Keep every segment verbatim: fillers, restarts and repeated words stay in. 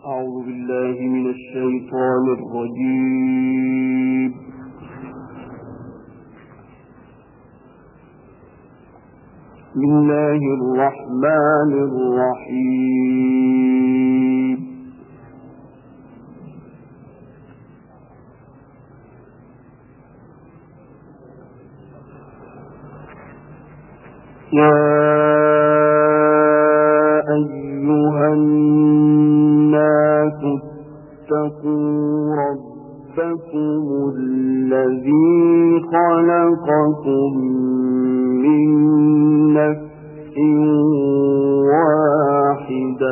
أعوذ بالله من الشيطان الرجيم. بسم الله الرحمن الرحيم. يا أيها الناس اتقوا ربكم الذي خلقكم من نفس واحدة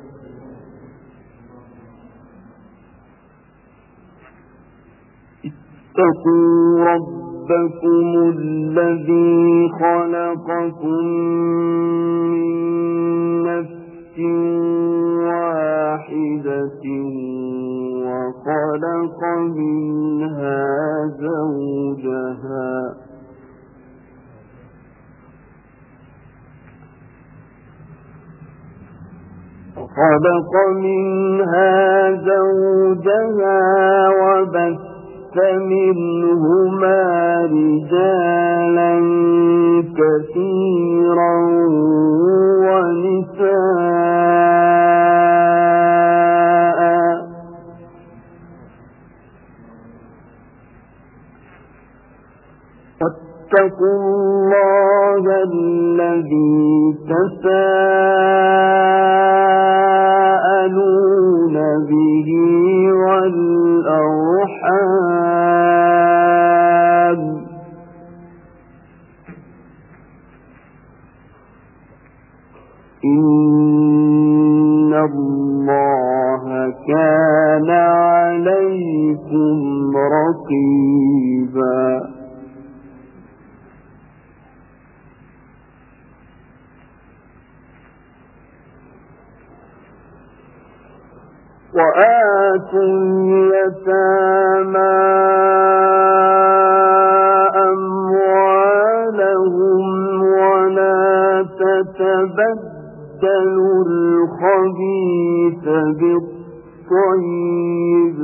اتقوا ربكم الذي خلقكم من نفس واحدة وخلق منها زوجها خلق منها زوجها وبث منهما رجالا كثيرا ونساء واتقوا الله الذي تساءلون به والأرحام إن الله كان عليكم رقيبا. وآتوا اليتامى أموالهم ولا تتبدلوا الخبيث بالطيب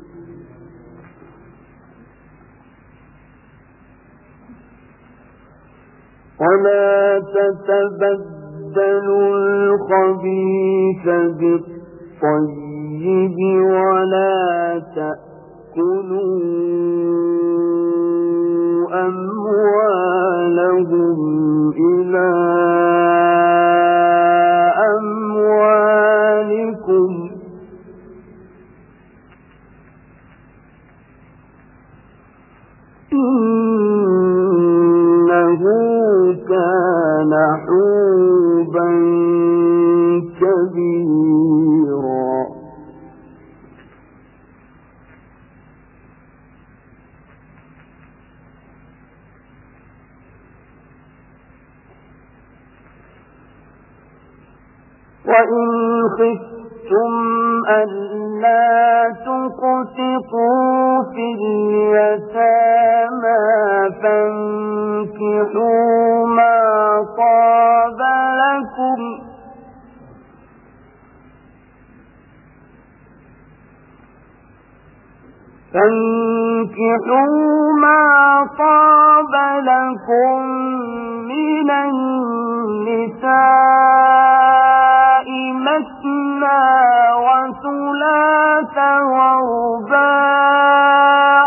ولا تتبدلوا الخبيث بالطيب ولا تأكلوا أموالهم إلى أموالكم إنه كان حوبا كبيرا. وإن خفتم ألا تقسطوا في اليتامى فانكحوا ما طاب لكم فانكحوا ما طاب لكم من النساء مثنى وثلاث ورباع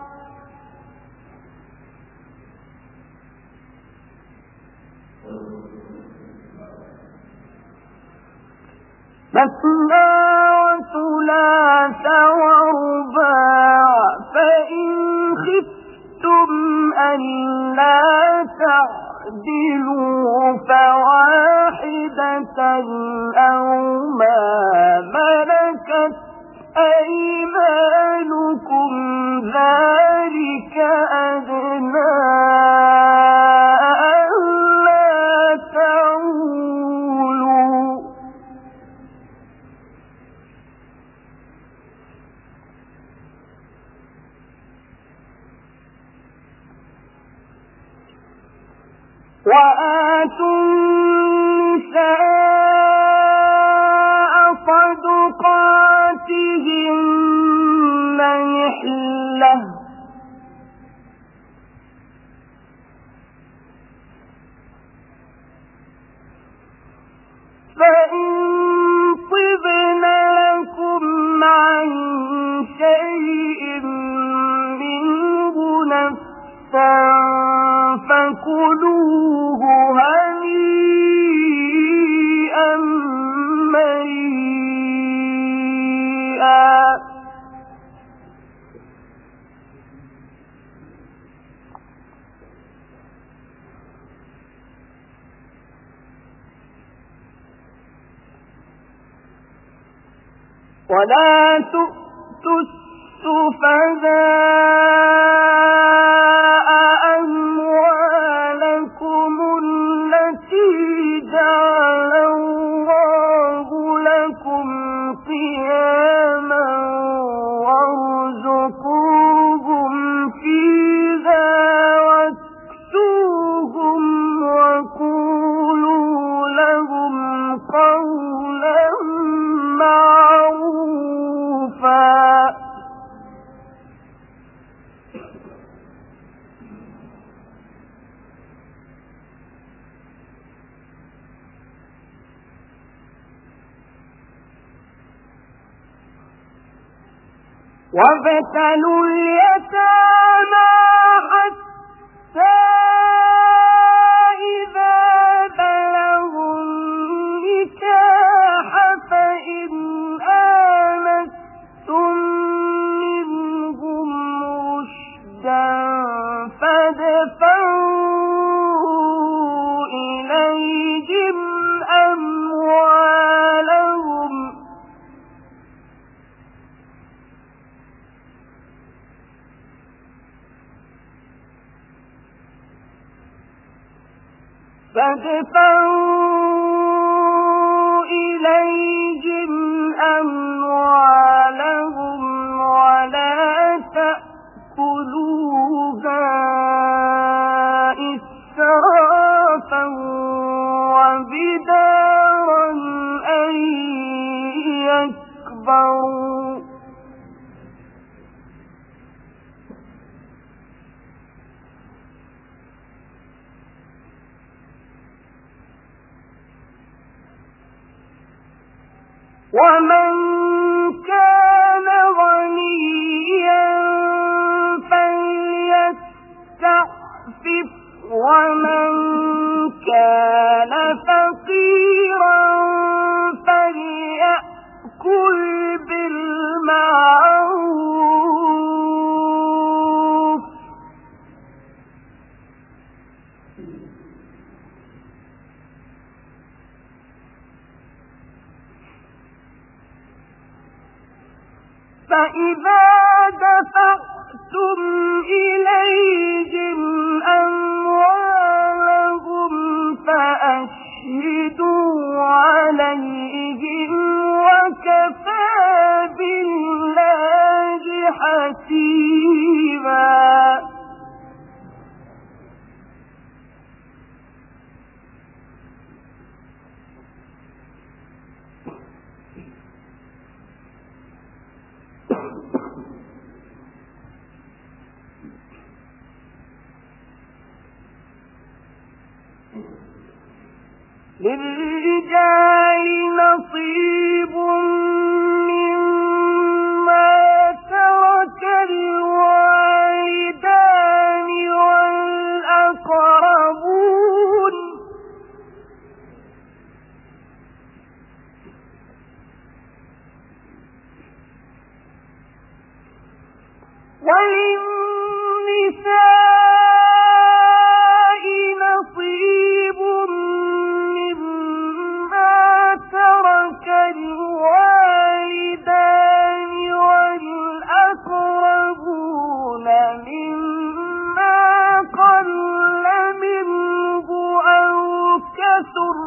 مثنى وثلاث ورباع فإن خفتم ألا تعدلوا فواحدة أو ما ملكت أيمانكم ذلك أدنى ألا تعولوا وآتوا النساء صدقات له فإن طبن لكم عن شيء منه نفسا فكلوه هنيئا مريئا ولا تؤتوا السفهاء أموالكم التي جعل الله لكم قياما وارزقوهم فيها واكسوهم وقولوا لهم قولا معروفا وابتلوا اليتامى حتى إذا بلغوا النكاح فإن آنستم منهم رشدا فادفعوا إليهم أموالهم فادفعوا إليهم أموالهم ولا تأكلوها إسرافا وبدارا أن يكبروا ومن كان غنيا فليستعفف ومن كان فقيرا فليأكل بالمعروف فإذا دفعتم إليهم أموالهم فأشهدوا عليهم وكفى بالله حسيبا للرجال نصيب مما ترك الوالدان والأقربون وللنساء نصيب الوالدان والأقربون مما قل منه أو كثر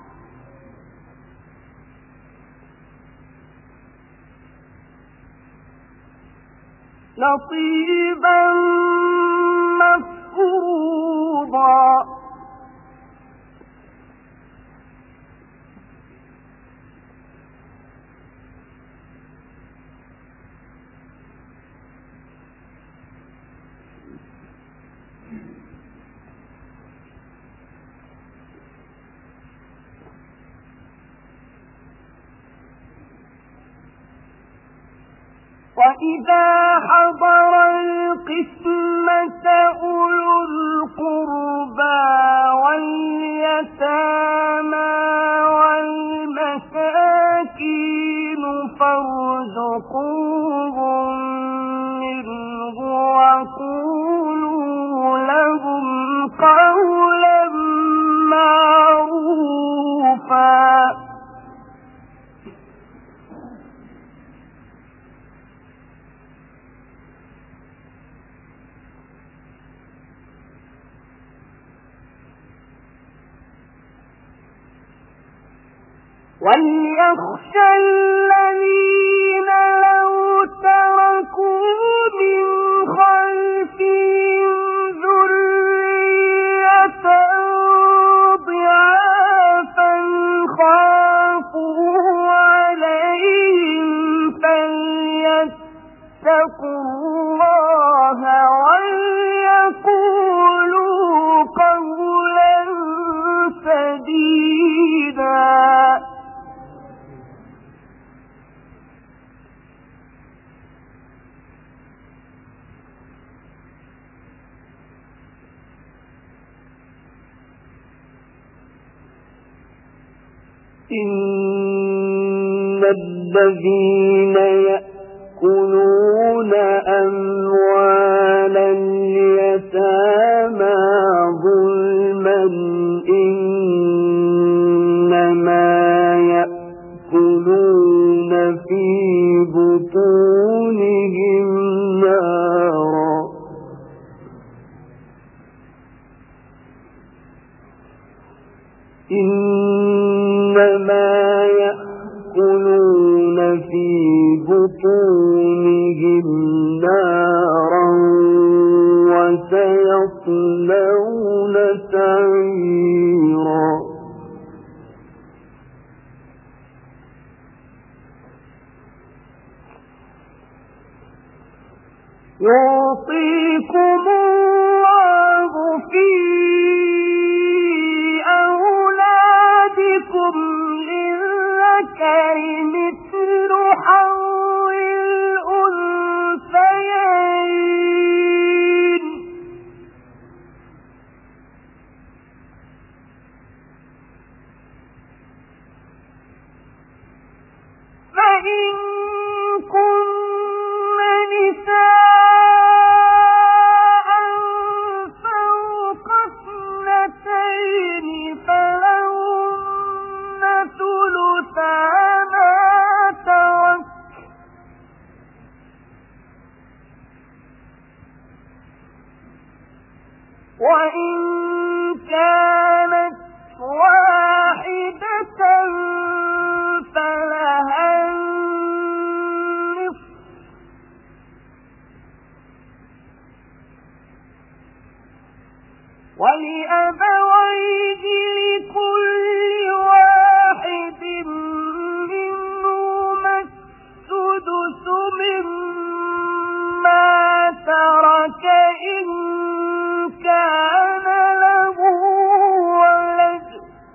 نصيبا مفروضا وَإِذَا حَضَرَ الْقِسْمَةَ أُولُو الْقُرْبَى وَالْيَتَامَى وَالْمَسَاكِينُ فَارْزُقُوهُم مِّنْهُ وَقُولُوا لَهُمْ قَوْلًا مَّعْرُوفًا. وَلْيَخْشَى الَّذِينَ لَوْ تَرَكُوا مِنْ خَلْفِهِمْ ذُرِّيَّةً ضِعَافًا خَافُوا عَلَيْهِمْ فَلْيَتَّقُوا اللَّهَ وَلْيَقُولُوا قَوْلًا سَدِيدًا. إِنَّ الَّذِينَ يَأْكُلُونَ أَمْوَالَ الْيَتَامَى ظُلْمًا إِنَّمَا يَأْكُلُونَ فِي بُطُونِهِمْ نَارًا إِنَّمَا يَأْكُلُونَ فِي بُطُونِهِمْ نَارًا وَسَيَصْلَوْنَ سَعِيرًا. يُوصِيكُمُ اللَّهُ فِي أَوْلَادِكُمْ لِلذَّكَرِ مِثْلُ حَظِّ الْأُنثَيَيْنِ فَإِن كُنَّ نِسَاءً فَوْقَ اثْنَتَيْنِ فَلَهُنَّ ثُلُثَا مَا تَرَكَ وَإِن كَانَتْ وَاحِدَةً فَلَهَا النِّصْفُ وَلِأَبَوَيْهِ لِكُلِّ وَاحِدٍ مِّنْهُمَا السُّدُسُ مِمَّا تَرَكَ إِن كَانَ لَهُ وَلَدٌ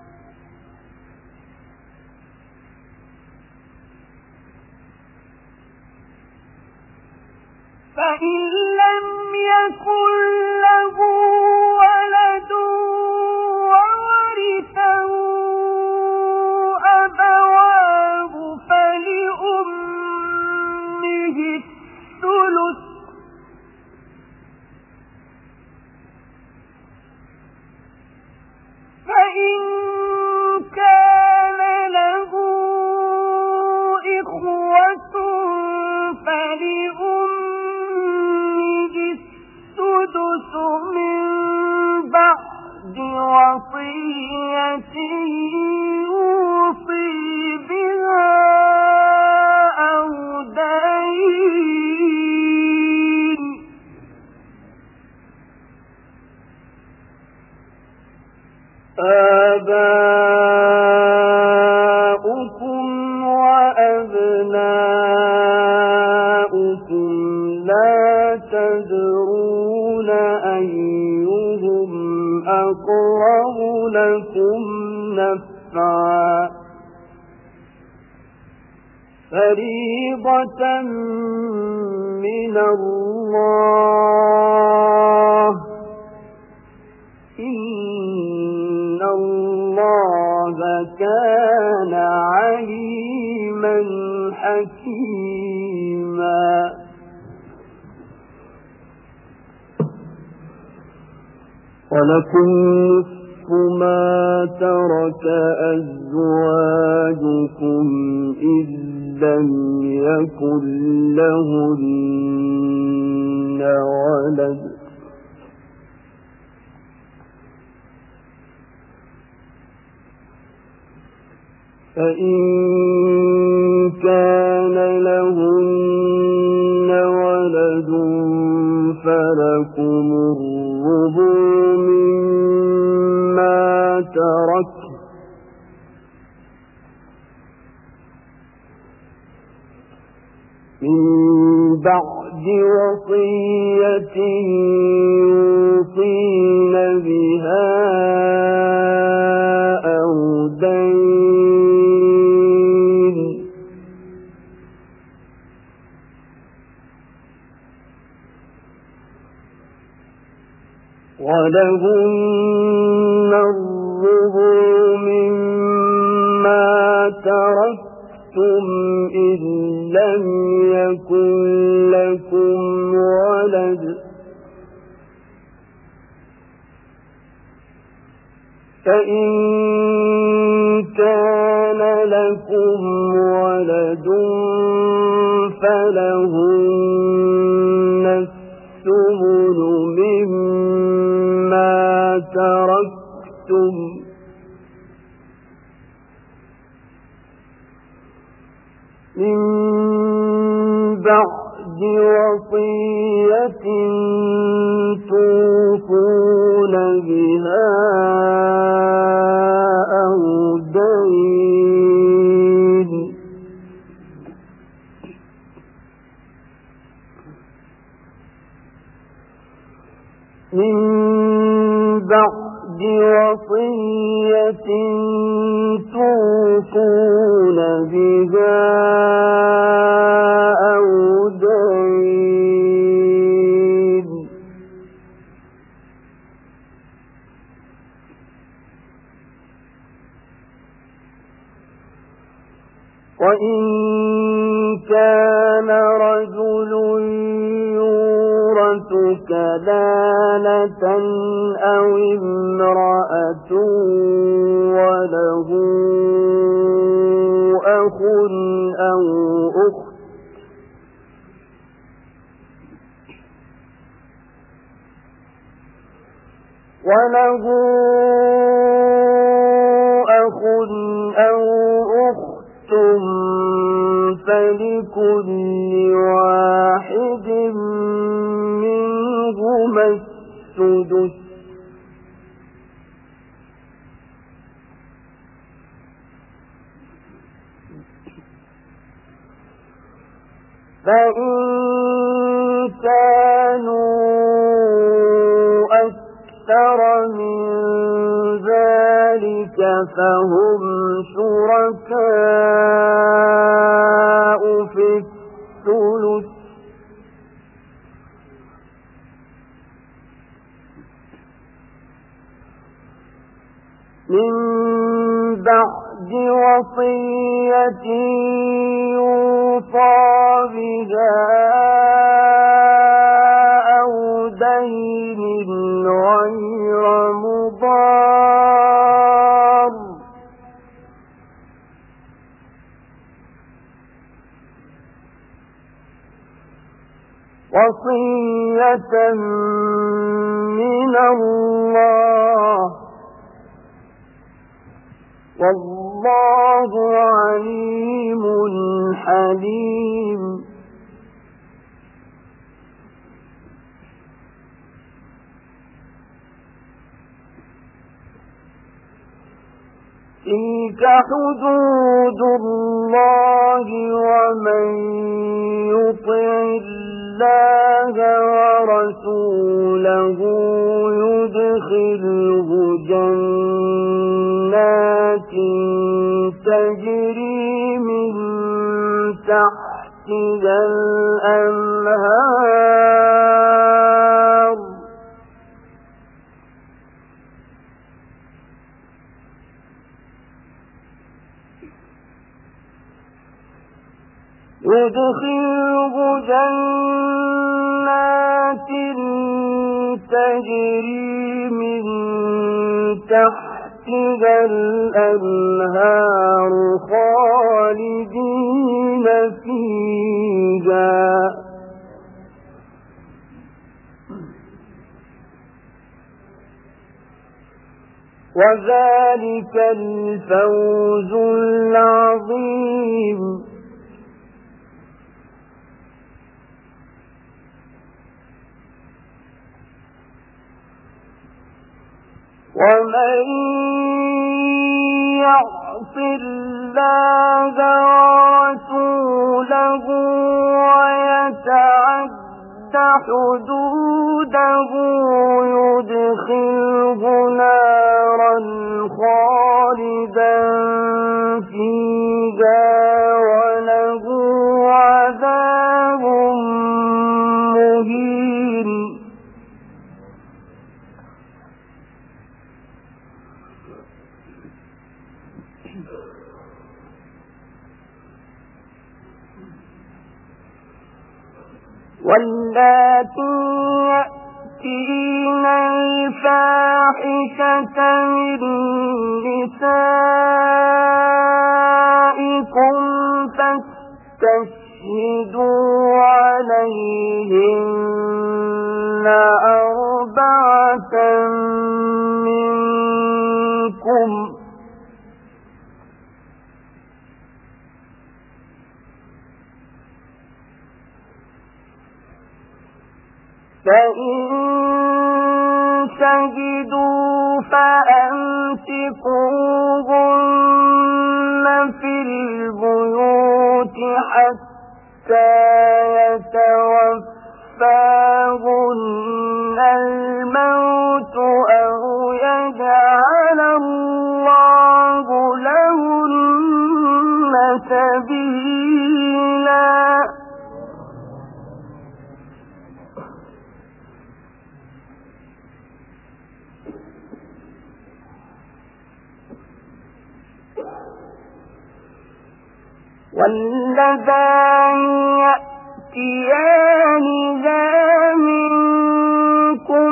فَإِن لَّمْ يَكُن لَّهُ وَلَدٌ وَوَرِثَهُ أَبَوَاهُ فَلِأُمِّهِ الثُّلُثُ فَإِن كَانَ لَهُ إِخْوَةٌ فَلِأُمِّهِ السُّدُسُ مِن بَعْدِ وَصِيَّةٍ يُوصِي بِهَا أَوْ دَيْنٍ. آباؤكم وأبناؤكم لا تدرون أيهم أقرب لكم نفعا فريضة من الله إن الله كان عليما حكيما ولكم نصف ما ترك أزواجكم إذ لم يكن لهن ولد فإن كان لهن ولد فلكم الربع مما ترك من بعد وصية يوصين بها أو دين ولهن الربع مما تركتم إن لم يكن لكم ولد فإن كان لكم ولد فلهن الثمن مما تركتم من بعد وصية توصون بها أو دين من بعد وصية توصون بها أو دين وإن كان رجل يورث كلالة أو امرأة وله أخ أو أخت وله أخ أو أخت فلكل واحد منهما السدس فإن كانوا أكثر من ذلك فهم شركاء في الثلث من بعد وصية يوصى بها أو دين غير مضار وصية من الله والله عليم حليم تلك حدود الله ومن يطع الله ورسوله يدخله جنات تجري من تحتها الأنهار يدخله جنات تجري من تحتها الأنهار خالدين فيها وذلك الفوز العظيم. ومن يعص الله ورسوله ويتعد حدوده يدخله نارا خالدا فيها وله عذاب مهين. واللاتي يأتين الفاحشة من نسائكم فاستشهدوا عليهن أربعة منكم فإن شهدوا فأمسكوهن في البيوت حتى يتوفاهن الموت أو يجعل الله لهن سبيلا. واللذان يأتيانها منكم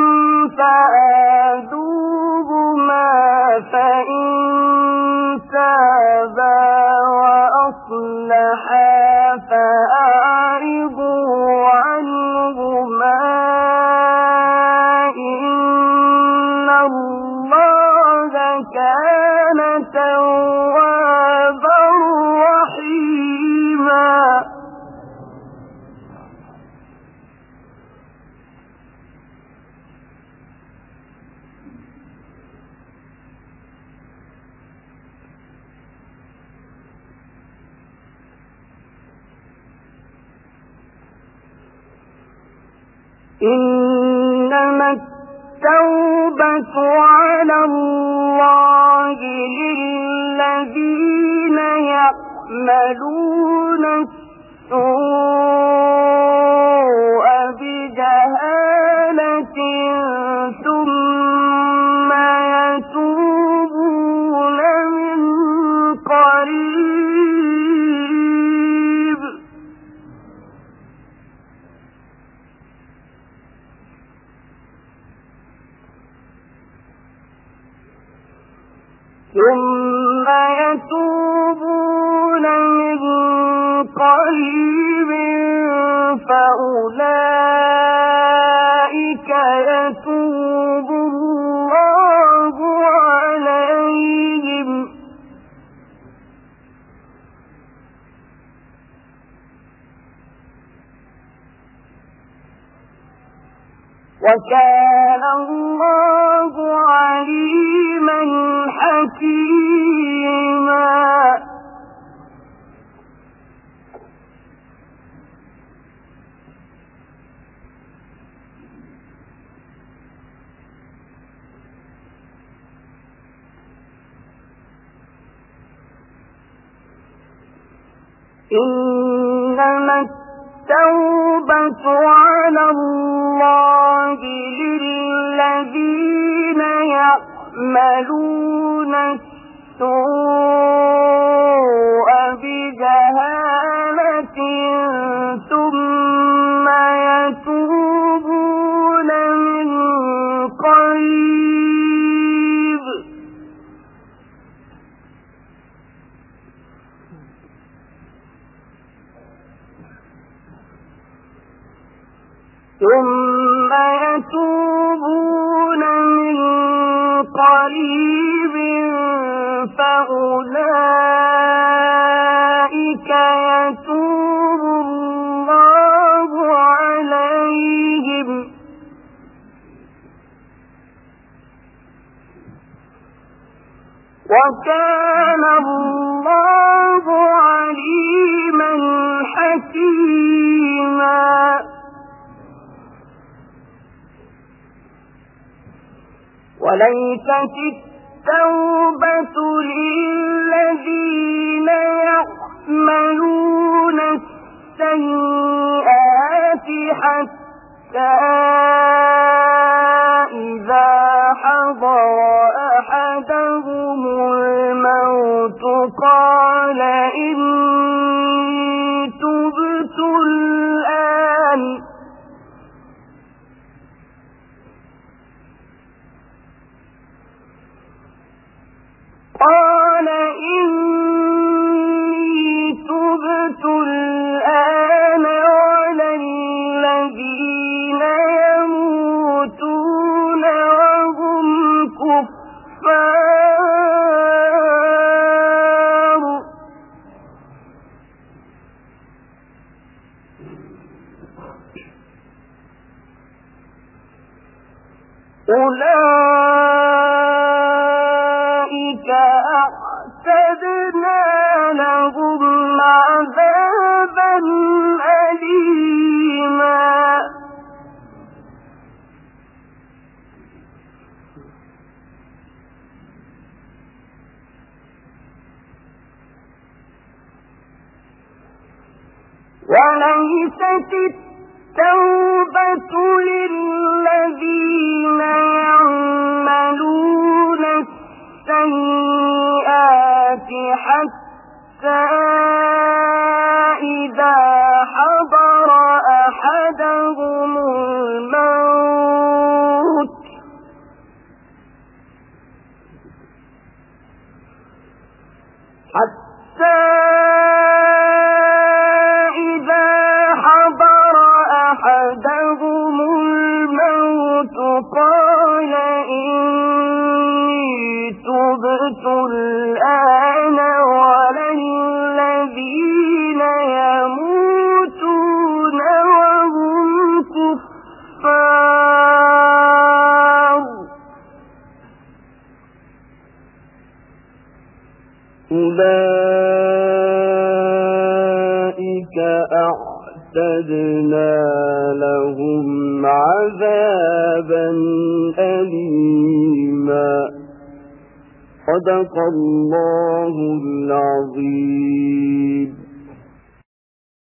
فآذوهما فإن تابا وأصلحا فأعرضوا عنهما إن الله كان توابا رحيما. إنما التوبة على الله للذين يعملون السوء بجهالة ثم يتوبون من قريب ثم يتوبون من قريب فأولئك يتوب الله عليهم وكان الله عليما حكيما. إنما التوبة على الله للذين يعملون السوء بجهالة ثم يتوبون من قريب ثم يتوبون من قريب فأولئك يتوب الله عليهم وكان الله عليما حكيما. وليست التوبة للذين يعملون السيئات حتى إذا حضر أحدهم الموت قال إني تبت الآن قال إني تبت الآن ولا الذين يموتون وهم كفار أولئك أعتدنا لهم عذابا أليما. وليست التوبة للذين يعملون السيئات حتى إذا حضر أحدهم الموت حتى أحدهم الموت قال إني تبت الآن ولا الذين يموتون وهم كفار أولئك أعتدنا لهم عذابا أليما. صدق الله العظيم.